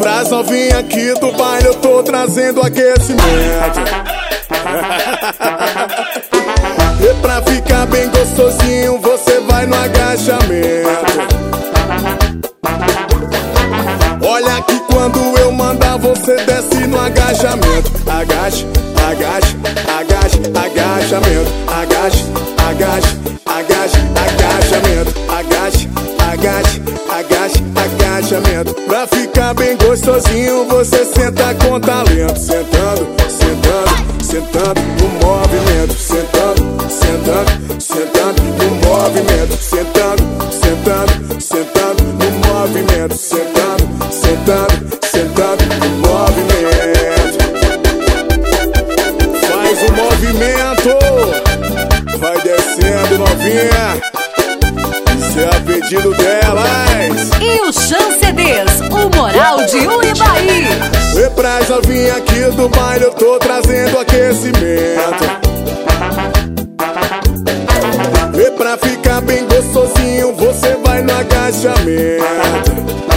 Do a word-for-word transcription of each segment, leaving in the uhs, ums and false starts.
Pras novinha aqui do baile eu tô trazendo aquecimento. E pra ficar bem gostosinho você vai no agachamento. Olha que quando eu mandar você desce no agachamento. Agache, agache, agache, agachamento. Agache, agache, agache, agachamento. Agache, agache, agache, agachamento. Pra ficar bem gostosinho você senta com talento. Sentando, sentando, sentando no movimento. Sentando, sentando, sentando no movimento. Sentando, sentando, sentando no movimento. Sentando, sentando, sentando no movimento. Faz o movimento, vai descendo novinha. Isso é a pedido delas. E o Chan C Ds, o moral de Uibaí. E pras novinha aqui do baile eu tô trazendo aquecimento. E pra ficar bem gostosinho você vai no agachamento.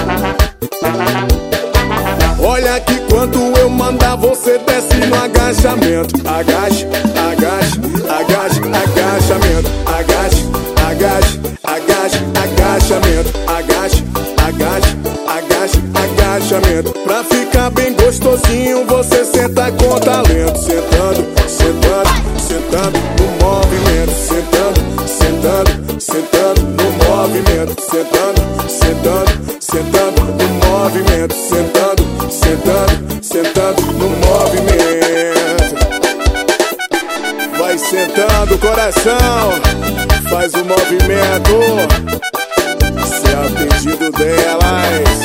Olha que quando eu mandar você desce no agachamento. Agache, agache, agache, agachamento. Agache, agache, agache, agachamento. Agache, agache, agache, agachamento. Pra ficar bem gostosinho você senta com talento. Sentando, sentando, sentando no movimento. Sentando, sentando, sentando no movimento. Sentando, sentando, sentando no movimento. Sentando, sentando, sentando no movimento. Vai sentando coração, faz o movimento. Se é a pedido delas.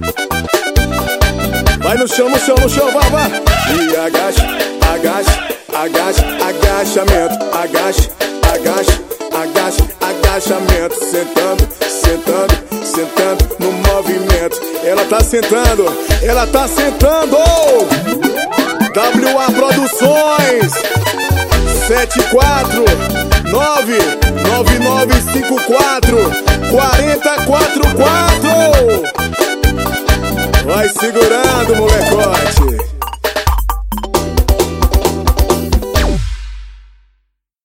Vai no chão, no chão, no chão, vai, vai. E agache, agache, agache, agachamento. Agache, agache, agache, agachamento. Sentando, sentando, sentando no movimento. Ela tá sentando, ela tá sentando. W A Produções sete quatro nove nove nove cinco quatro quatro quatro quatro.